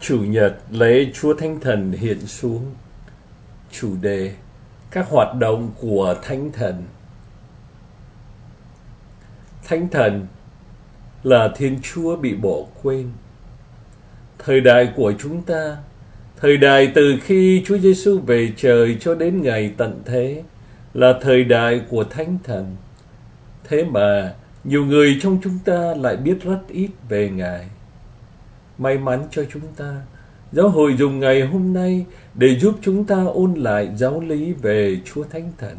Chủ nhật lễ Chúa Thánh Thần hiện xuống. Chủ đề: các hoạt động của Thánh Thần. Thánh Thần là Thiên Chúa bị bỏ quên. Thời đại của chúng ta, thời đại từ khi Chúa Giêsu về trời cho đến ngày tận thế, là thời đại của Thánh Thần. Thế mà nhiều người trong chúng ta lại biết rất ít về Ngài. May mắn cho chúng ta, Giáo hội dùng ngày hôm nay để giúp chúng ta ôn lại giáo lý về Chúa Thánh Thần.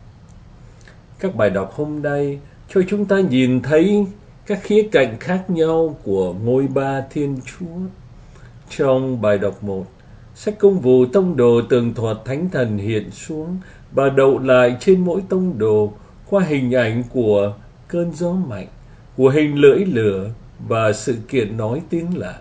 Các bài đọc hôm nay cho chúng ta nhìn thấy các khía cạnh khác nhau của ngôi ba Thiên Chúa. Trong bài đọc 1, sách Công vụ tông đồ tường thuật Thánh Thần hiện xuống và đậu lại trên mỗi tông đồ qua hình ảnh của cơn gió mạnh, của hình lưỡi lửa và sự kiện nói tiếng lạ.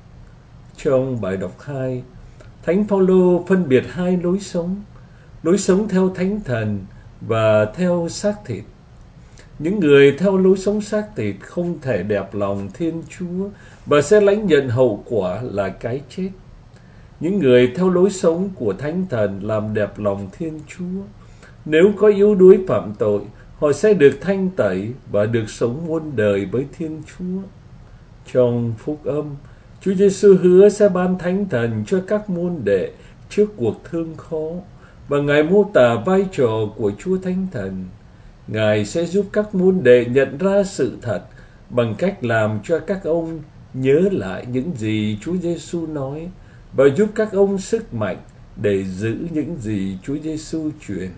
Trong bài đọc 2, Thánh Phaolô phân biệt hai lối sống theo Thánh Thần và theo xác thịt. Những người theo lối sống xác thịt không thể đẹp lòng Thiên Chúa và sẽ lãnh nhận hậu quả là cái chết. Những người theo lối sống của Thánh Thần làm đẹp lòng Thiên Chúa. Nếu có yếu đuối phạm tội, họ sẽ được thanh tẩy và được sống muôn đời với Thiên Chúa. Trong Phúc Âm, Chúa Giêsu hứa sẽ ban Thánh Thần cho các môn đệ trước cuộc thương khó, và Ngài mô tả vai trò của Chúa Thánh Thần. Ngài sẽ giúp các môn đệ nhận ra sự thật bằng cách làm cho các ông nhớ lại những gì Chúa Giêsu nói và giúp các ông sức mạnh để giữ những gì Chúa Giêsu truyền.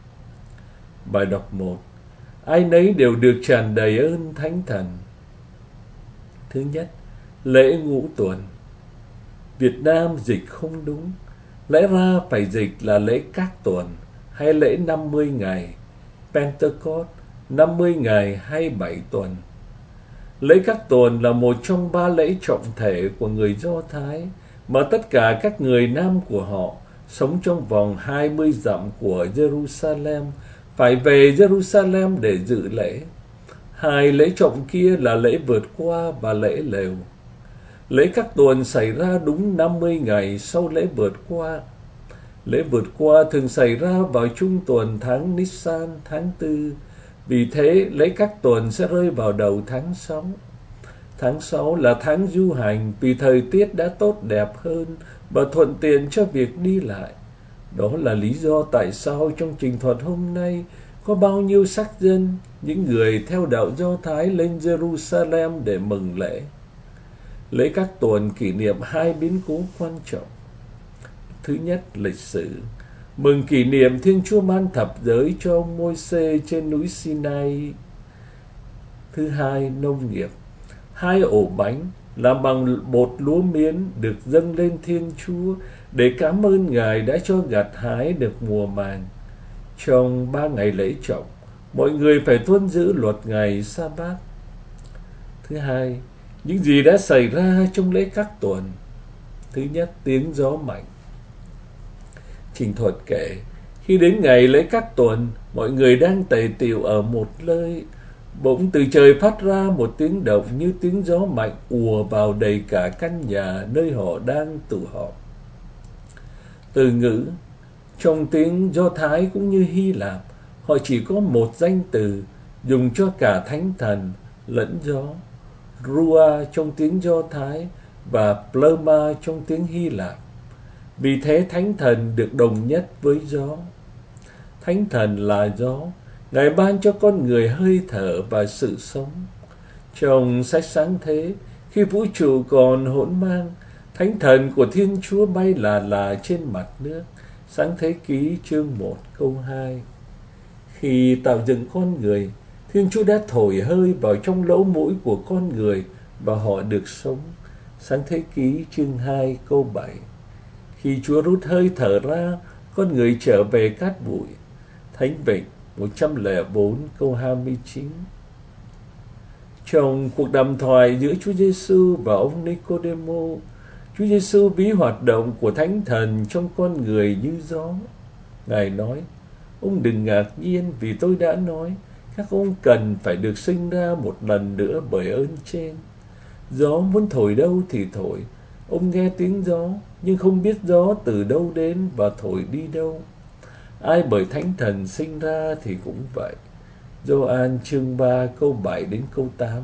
Bài đọc 1. Ai nấy đều được tràn đầy ơn Thánh Thần. Thứ nhất, lễ Ngũ Tuần. Việt Nam dịch không đúng. Lẽ ra phải dịch là lễ Các Tuần hay lễ 50 ngày, Pentecost, 50 ngày hay 7 tuần. Lễ Các Tuần là một trong 3 lễ trọng thể của người Do Thái mà tất cả các người Nam của họ sống trong vòng 20 dặm của Jerusalem phải về Jerusalem để dự lễ. Hai lễ trọng kia là lễ vượt qua và lễ lều. Lễ Các Tuần xảy ra đúng 50 ngày sau lễ vượt qua. Lễ vượt qua thường xảy ra vào trung tuần tháng Nisan, tháng 4. Vì thế, lễ Các Tuần sẽ rơi vào đầu tháng 6. Tháng 6 là tháng du hành vì thời tiết đã tốt đẹp hơn và thuận tiện cho việc đi lại. Đó là lý do tại sao trong trình thuật hôm nay có bao nhiêu sắc dân, những người theo đạo Do Thái lên Jerusalem để mừng lễ. Lễ Các Tuần kỷ niệm hai biến cố quan trọng. Thứ nhất, lịch sử. Mừng kỷ niệm Thiên Chúa ban thập giới cho ông Môi-se trên núi Sinai. Thứ hai, nông nghiệp. 2 ổ bánh làm bằng bột lúa miến được dâng lên Thiên Chúa để cảm ơn Ngài đã cho gặt hái được mùa màng. Trong 3 ngày lễ trọng, mọi người phải tuân giữ luật ngày Sa-bát. Thứ hai, những gì đã xảy ra trong lễ Các Tuần. Thứ nhất, tiếng gió mạnh. Trình thuật kể, khi đến ngày lễ Các Tuần, mọi người đang tề tựu ở một nơi. Bỗng từ trời phát ra một tiếng động như tiếng gió mạnh ùa vào đầy cả căn nhà nơi họ đang tụ họp. Từ ngữ trong tiếng Do Thái cũng như Hy Lạp, họ chỉ có một danh từ dùng cho cả Thánh Thần lẫn gió. Rua trong tiếng Do Thái và Pneuma trong tiếng Hy Lạp. Vì thế Thánh Thần được đồng nhất với gió. Thánh Thần là gió, Ngài ban cho con người hơi thở và sự sống. Trong sách Sáng Thế, khi vũ trụ còn hỗn mang, Thánh Thần của Thiên Chúa bay là trên mặt nước. Sáng Thế Ký chương 1 câu 2. Khi tạo dựng con người, Thiên Chúa đã thổi hơi vào trong lỗ mũi của con người và họ được sống. Sáng Thế Ký chương 2 câu 7. Khi Chúa rút hơi thở ra, con người trở về cát bụi. Thánh Vịnh 104 câu 29. Trong cuộc đàm thoại giữa Chúa Giêsu và ông Nicodemo, Chúa Giêsu ví hoạt động của Thánh Thần trong con người như gió. Ngài nói, ông đừng ngạc nhiên vì tôi đã nói, các ông cần phải được sinh ra một lần nữa bởi ơn trên. Gió muốn thổi đâu thì thổi, Ông nghe tiếng gió, nhưng không biết gió từ đâu đến và thổi đi đâu. Ai bởi Thánh Thần sinh ra thì cũng vậy. Gioan chương 3 câu 7 đến câu 8.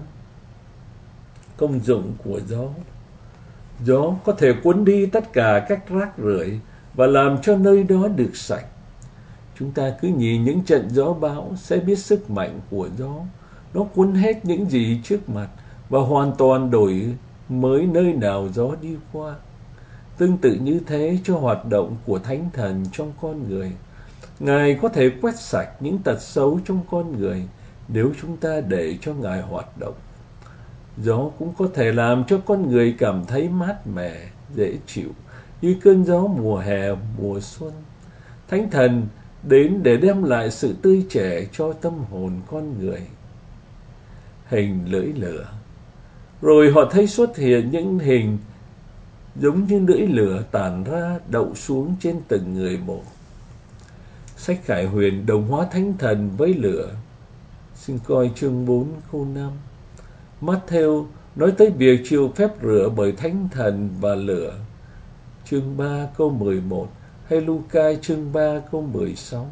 Công dụng của gió. Gió có thể cuốn đi tất cả các rác rưởi và làm cho nơi đó được sạch. Chúng ta cứ nhìn những trận gió bão sẽ biết sức mạnh của gió. Nó cuốn hết những gì trước mặt và hoàn toàn đổi mới nơi nào gió đi qua. Tương tự như thế cho hoạt động của Thánh Thần trong con người. Ngài có thể quét sạch những tật xấu trong con người nếu chúng ta để cho Ngài hoạt động. Gió cũng có thể làm cho con người cảm thấy mát mẻ, dễ chịu, như cơn gió mùa hè, mùa xuân. Thánh Thần đến để đem lại sự tươi trẻ cho tâm hồn con người. Hình lưỡi lửa. Rồi họ thấy xuất hiện những hình giống như lưỡi lửa tản ra đậu xuống trên từng người một. Sách Khải Huyền đồng hóa Thánh Thần với lửa. Xin coi chương 4 câu 5. Matthew nói tới việc chịu phép rửa bởi Thánh Thần và lửa. Chương 3 câu 11 hay Luca chương 3 câu 16.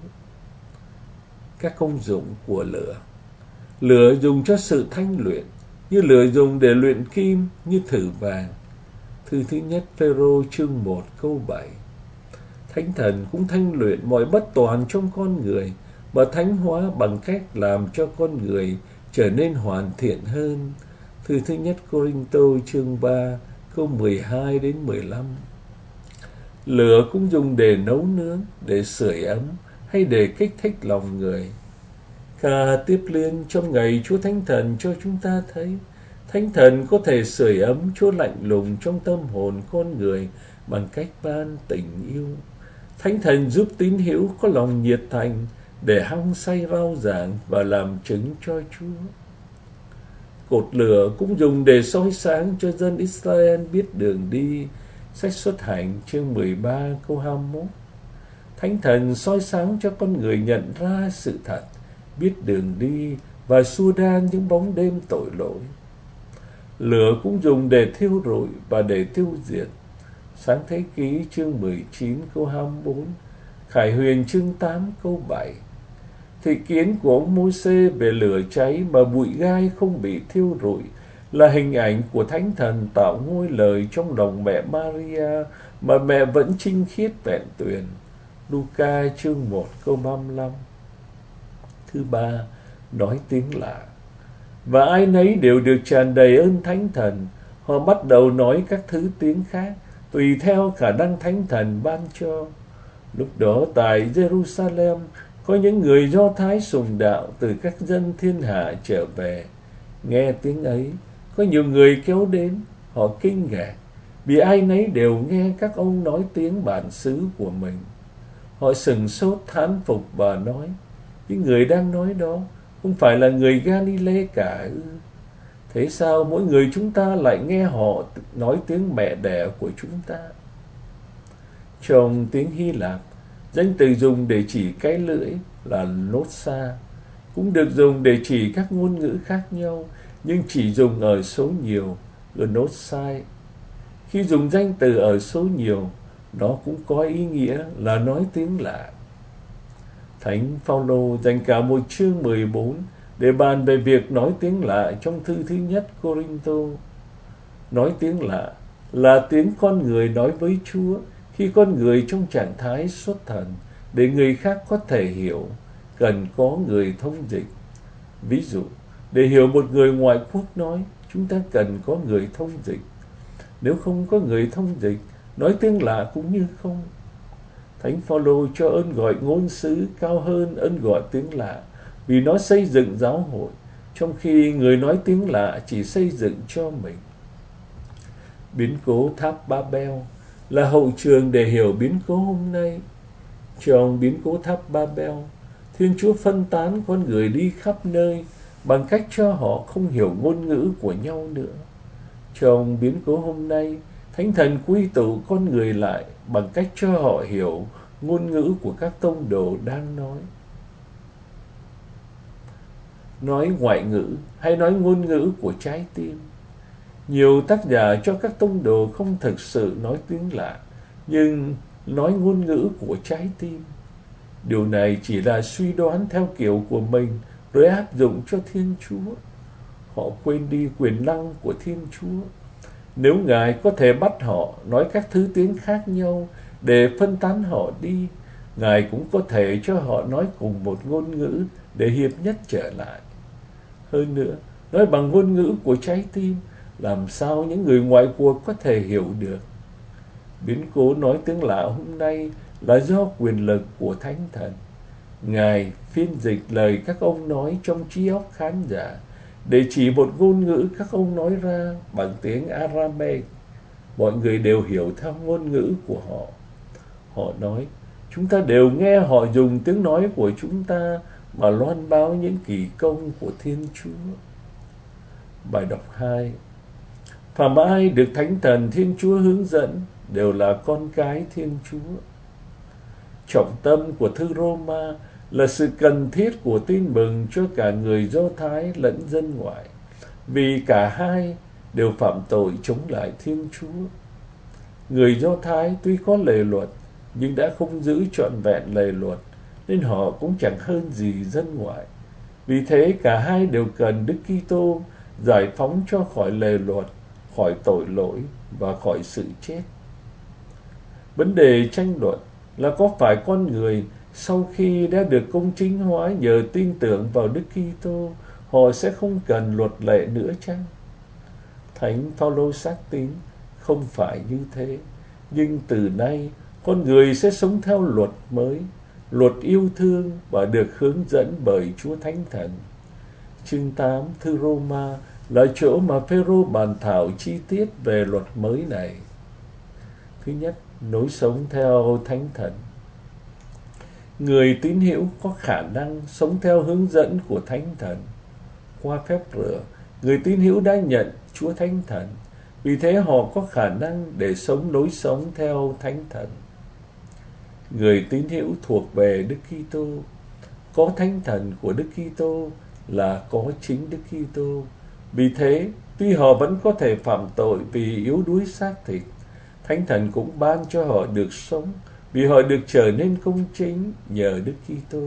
Các công dụng của lửa. Lửa dùng cho sự thanh luyện, như lửa dùng để luyện kim, như thử vàng. Thư thứ nhất Phêrô chương 1 câu 7. Thánh Thần cũng thanh luyện mọi bất toàn trong con người và thánh hóa bằng cách làm cho con người trở nên hoàn thiện hơn. Thư thứ nhất Cô-rinh-tô chương 3 câu 12 đến 15. Lửa cũng dùng để nấu nướng, để sưởi ấm hay để kích thích lòng người. Ca tiếp liên trong ngày Chúa Thánh Thần cho chúng ta thấy Thánh Thần có thể sưởi ấm chỗ lạnh lùng trong tâm hồn con người bằng cách ban tình yêu. Thánh Thần giúp tín hữu có lòng nhiệt thành để hăng say rao giảng và làm chứng cho Chúa. Cột lửa cũng dùng để soi sáng cho dân Israel biết đường đi. Sách Xuất Hành chương 13 câu 21. Thánh Thần soi sáng cho con người nhận ra sự thật, biết đường đi và xua tan những bóng đêm tội lỗi. Lửa cũng dùng để thiêu rụi và để tiêu diệt. Sáng Thế Ký chương 19 câu 24, Khải Huyền chương 8 câu 7. Thị kiến của ông Môi-se về lửa cháy mà bụi gai không bị thiêu rụi là hình ảnh của Thánh Thần tạo ngôi lời trong lòng mẹ Maria mà mẹ vẫn trinh khiết vẹn tuyền. Luca chương 1 câu 35. Thứ ba, nói tiếng lạ. Và ai nấy đều được tràn đầy ơn Thánh Thần. Họ bắt đầu nói các thứ tiếng khác, tùy theo khả năng Thánh Thần ban cho. Lúc đó tại Jerusalem, có những người Do Thái sùng đạo từ các dân thiên hạ trở về. Nghe tiếng ấy, có nhiều người kéo đến, họ kinh ngạc, vì ai nấy đều nghe các ông nói tiếng bản xứ của mình. Họ sửng sốt thán phục và nói, những người đang nói đó không phải là người Galilee cả ư? Thế sao mỗi người chúng ta lại nghe họ nói tiếng mẹ đẻ của chúng ta? Trong tiếng Hy Lạp, danh từ dùng để chỉ cái lưỡi là nosa, cũng được dùng để chỉ các ngôn ngữ khác nhau, nhưng chỉ dùng ở số nhiều, gnosai. Khi dùng danh từ ở số nhiều, nó cũng có ý nghĩa là nói tiếng lạ. Thánh Phaolô dành cả một chương 14 để bàn về việc nói tiếng lạ trong thư thứ nhất Cô-rinh-tô. Nói tiếng lạ là tiếng con người nói với Chúa khi con người trong trạng thái xuất thần, để người khác có thể hiểu, cần có người thông dịch. Ví dụ, để hiểu một người ngoại quốc nói, chúng ta cần có người thông dịch. Nếu không có người thông dịch, nói tiếng lạ cũng như không. Thánh Phaolô cho ơn gọi ngôn sứ cao hơn ơn gọi tiếng lạ, vì nó xây dựng giáo hội, trong khi người nói tiếng lạ chỉ xây dựng cho mình. Biến cố tháp Ba-bel là hậu trường để hiểu biến cố hôm nay. Trong biến cố tháp Ba-bel, Thiên Chúa phân tán con người đi khắp nơi bằng cách cho họ không hiểu ngôn ngữ của nhau nữa. Trong biến cố hôm nay, Thánh Thần quy tụ con người lại bằng cách cho họ hiểu ngôn ngữ của các tông đồ đang nói. Nói ngoại ngữ hay nói ngôn ngữ của trái tim. Nhiều tác giả cho các tông đồ không thực sự nói tiếng lạ, nhưng nói ngôn ngữ của trái tim. Điều này chỉ là suy đoán theo kiểu của mình rồi áp dụng cho Thiên Chúa. Họ quên đi quyền năng của Thiên Chúa. Nếu Ngài có thể bắt họ nói các thứ tiếng khác nhau để phân tán họ đi, Ngài cũng có thể cho họ nói cùng một ngôn ngữ để hiệp nhất trở lại. Hơn nữa, nói bằng ngôn ngữ của trái tim, làm sao những người ngoại cuộc có thể hiểu được? Biến cố nói tiếng lạ hôm nay là do quyền lực của Thánh Thần. Ngài phiên dịch lời các ông nói trong trí óc khán giả để chỉ một ngôn ngữ các ông nói ra bằng tiếng Aramaic. Mọi người đều hiểu theo ngôn ngữ của họ. Họ nói, chúng ta đều nghe họ dùng tiếng nói của chúng ta mà loan báo những kỳ công của Thiên Chúa. Bài đọc 2. Phàm ai được Thánh Thần Thiên Chúa hướng dẫn đều là con cái Thiên Chúa. Trọng tâm của thư Roma là sự cần thiết của tin mừng cho cả người Do Thái lẫn dân ngoại, vì cả hai đều phạm tội chống lại Thiên Chúa. Người Do Thái tuy có lề luật, nhưng đã không giữ trọn vẹn lề luật, nên họ cũng chẳng hơn gì dân ngoại. Vì thế cả hai đều cần Đức Kitô giải phóng cho khỏi lề luật, khỏi tội lỗi và khỏi sự chết. Vấn đề tranh luận là có phải con người sau khi đã được công chính hóa nhờ tin tưởng vào Đức Kitô, họ sẽ không cần luật lệ nữa chăng? Thánh Phaolô xác tín không phải như thế, nhưng từ nay con người sẽ sống theo luật mới, luật yêu thương và được hướng dẫn bởi Chúa Thánh Thần. Chương 8 thư Roma là chỗ mà Phêrô bàn thảo chi tiết về luật mới này. Thứ nhất, lối sống theo Thánh Thần. Người tín hữu có khả năng sống theo hướng dẫn của Thánh Thần. Qua phép rửa, người tín hữu đã nhận Chúa Thánh Thần, vì thế họ có khả năng để sống lối sống theo Thánh Thần. Người tín hữu thuộc về Đức Kitô, có Thánh Thần của Đức Kitô là có chính Đức Kitô. Vì thế, tuy họ vẫn có thể phạm tội vì yếu đuối xác thịt, Thánh Thần cũng ban cho họ được sống, vì họ được trở nên công chính nhờ Đức Kitô.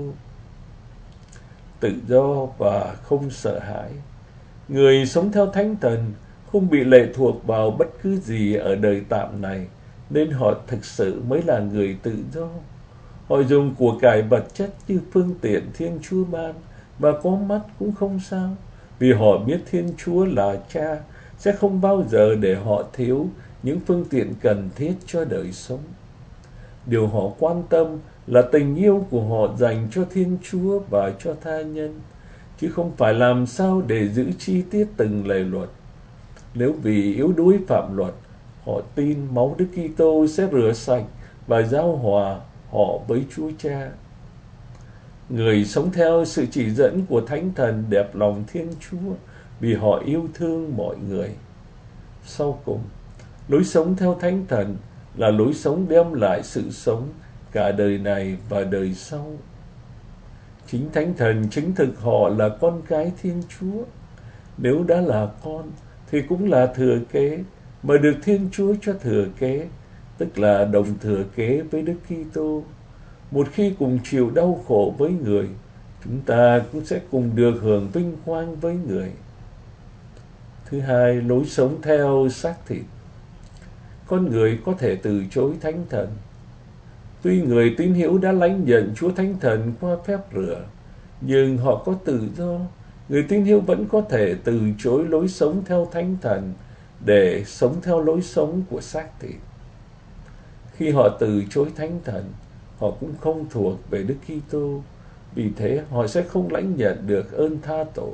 Tự do và không sợ hãi. Người sống theo Thánh Thần không bị lệ thuộc vào bất cứ gì ở đời tạm này, nên họ thực sự mới là người tự do. Họ dùng của cải vật chất như phương tiện Thiên Chúa ban, và có mắt cũng không sao, vì họ biết Thiên Chúa là Cha sẽ không bao giờ để họ thiếu những phương tiện cần thiết cho đời sống. Điều họ quan tâm là tình yêu của họ dành cho Thiên Chúa và cho tha nhân, chứ không phải làm sao để giữ chi tiết từng lề luật. Nếu vì yếu đuối phạm luật, họ tin máu Đức Kitô sẽ rửa sạch và giao hòa họ với Chúa Cha. Người sống theo sự chỉ dẫn của Thánh Thần đẹp lòng Thiên Chúa, vì họ yêu thương mọi người. Sau cùng, lối sống theo Thánh Thần là lối sống đem lại sự sống cả đời này và đời sau. Chính Thánh Thần chứng thực họ là con cái Thiên Chúa. Nếu đã là con thì cũng là thừa kế, mà được Thiên Chúa cho thừa kế, tức là đồng thừa kế với Đức Kitô. Một khi cùng chịu đau khổ với người, chúng ta cũng sẽ cùng được hưởng vinh quang với người. Thứ hai, lối sống theo xác thịt. Con người có thể từ chối Thánh Thần. Tuy người tín hữu đã lãnh nhận Chúa Thánh Thần qua phép rửa, nhưng họ có tự do. Người tín hữu vẫn có thể từ chối lối sống theo Thánh Thần để sống theo lối sống của xác thịt. Khi họ từ chối Thánh Thần, họ cũng không thuộc về Đức Kitô, vì thế họ sẽ không lãnh nhận được ơn tha tội.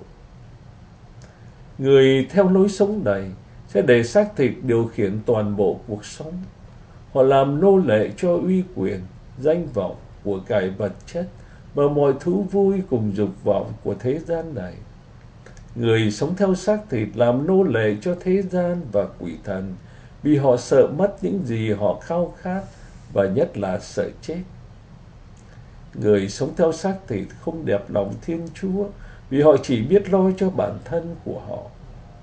Người theo lối sống này sẽ để xác thịt điều khiển toàn bộ cuộc sống. Họ làm nô lệ cho uy quyền, danh vọng, của cải vật chất và mọi thú vui cùng dục vọng của thế gian này. Người sống theo xác thịt làm nô lệ cho thế gian và quỷ thần, vì họ sợ mất những gì họ khao khát, và nhất là sợ chết. Người sống theo xác thịt không đẹp lòng Thiên Chúa, vì họ chỉ biết lo cho bản thân của họ.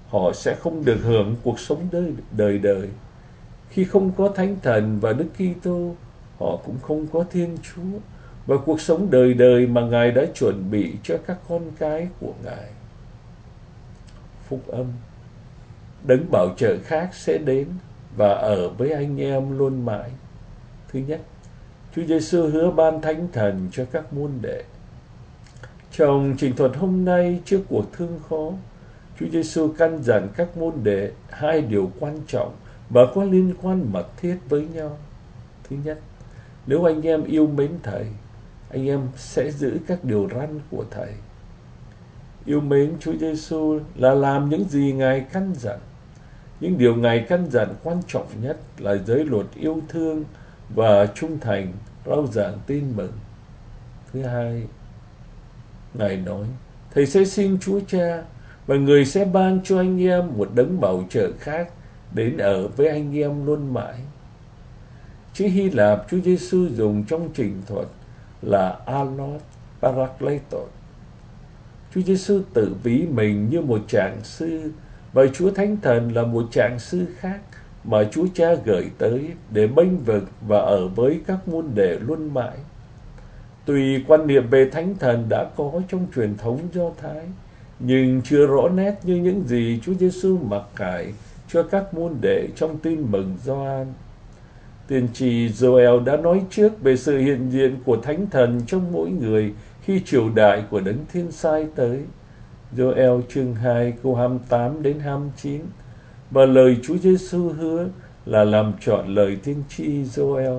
họ sẽ không được hưởng cuộc sống đời đời. Khi không có Thánh Thần và Đức Kitô, họ cũng không có Thiên Chúa và cuộc sống đời đời mà Ngài đã chuẩn bị cho các con cái của Ngài. Phúc âm. Đấng bảo trợ khác sẽ đến và ở với anh em luôn mãi. Thứ nhất, Chúa Giêsu hứa ban Thánh Thần cho các môn đệ. Trong trình thuật hôm nay trước cuộc thương khó, Chúa Giêsu căn dặn các môn đệ hai điều quan trọng và có liên quan mật thiết với nhau. Thứ nhất, nếu anh em yêu mến Thầy, anh em sẽ giữ các điều răn của Thầy. Yêu mến Chúa Giêsu là làm những gì Ngài căn dặn. Những điều Ngài căn dặn quan trọng nhất là giới luật yêu thương và trung thành, rao giảng tin mừng. Thứ hai, Ngài nói, Thầy sẽ xin Chúa Cha và Người sẽ ban cho anh em một đấng bảo trợ khác đến ở với anh em luôn mãi. Chữ Hy Lạp Chúa Giêsu dùng trong trình thuật là Allos Parakletos. Chúa Giêsu tự ví mình như một trạng sư và Chúa Thánh Thần là một trạng sư khác mà Chúa Cha gửi tới để bênh vực và ở với các môn đệ luôn mãi. Tuy quan niệm về Thánh Thần đã có trong truyền thống Do Thái, nhưng chưa rõ nét như những gì Chúa Giêsu mặc khải cho các môn đệ trong tin mừng Gioan. Tiên tri Joel đã nói trước về sự hiện diện của Thánh Thần trong mỗi người khi triều đại của Đấng Thiên Sai tới. Joel chương 2 câu 28 đến 29. Và lời Chúa Giêsu hứa là làm trọn lời tiên tri Joel.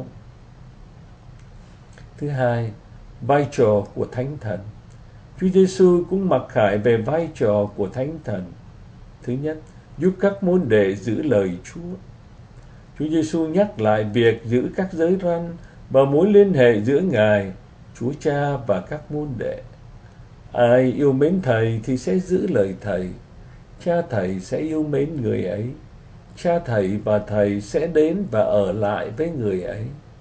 Thứ hai, vai trò của Thánh Thần. Chúa Giêsu cũng mặc khải về vai trò của Thánh Thần. Thứ nhất, giúp các môn đệ giữ lời Chúa. Chúa Giêsu nhắc lại việc giữ các giới răn và mối liên hệ giữa Ngài, Chúa Cha và các môn đệ. Ai yêu mến Thầy thì sẽ giữ lời Thầy. Cha Thầy sẽ yêu mến người ấy. Cha Thầy và Thầy sẽ đến và ở lại với người ấy.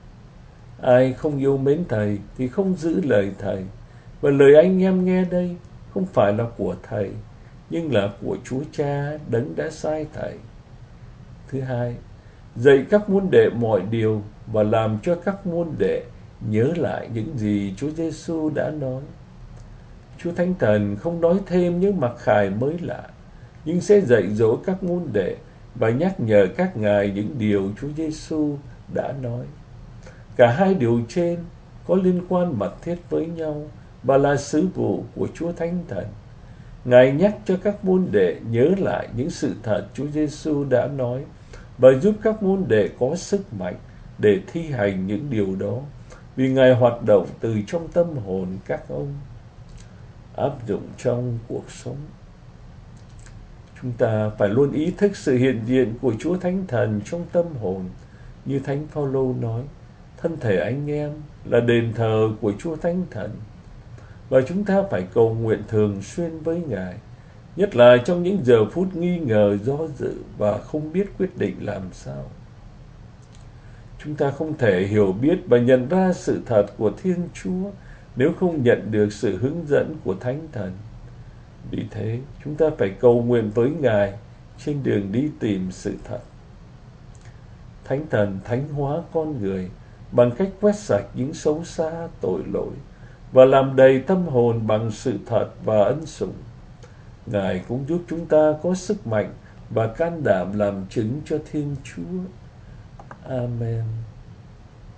Ai không yêu mến Thầy thì không giữ lời Thầy. Và lời anh em nghe đây không phải là của Thầy, nhưng là của Chúa Cha Đấng đã sai Thầy. Thứ hai, dạy các môn đệ mọi điều và làm cho các môn đệ nhớ lại những gì Chúa Giêsu đã nói. Chúa Thánh Thần không nói thêm những mặc khải mới lạ, nhưng sẽ dạy dỗ các môn đệ và nhắc nhở các ngài những điều Chúa Giêsu đã nói. Cả hai điều trên có liên quan mật thiết với nhau và là sứ vụ của Chúa Thánh Thần. Ngài nhắc cho các môn đệ nhớ lại những sự thật Chúa Giêsu đã nói và giúp các môn đệ có sức mạnh để thi hành những điều đó, vì Ngài hoạt động từ trong tâm hồn các ông. Áp dụng trong cuộc sống. Chúng ta phải luôn ý thức sự hiện diện của Chúa Thánh Thần trong tâm hồn, như Thánh Phaolô nói, thân thể anh em là đền thờ của Chúa Thánh Thần. Và chúng ta phải cầu nguyện thường xuyên với Ngài, nhất là trong những giờ phút nghi ngờ, do dự và không biết quyết định làm sao. Chúng ta không thể hiểu biết và nhận ra sự thật của Thiên Chúa nếu không nhận được sự hướng dẫn của Thánh Thần. Vì thế, chúng ta phải cầu nguyện với Ngài trên đường đi tìm sự thật. Thánh Thần thánh hóa con người bằng cách quét sạch những xấu xa, tội lỗi và làm đầy tâm hồn bằng sự thật và ân sủng. Ngài cũng giúp chúng ta có sức mạnh và can đảm làm chứng cho Thiên Chúa. Amen.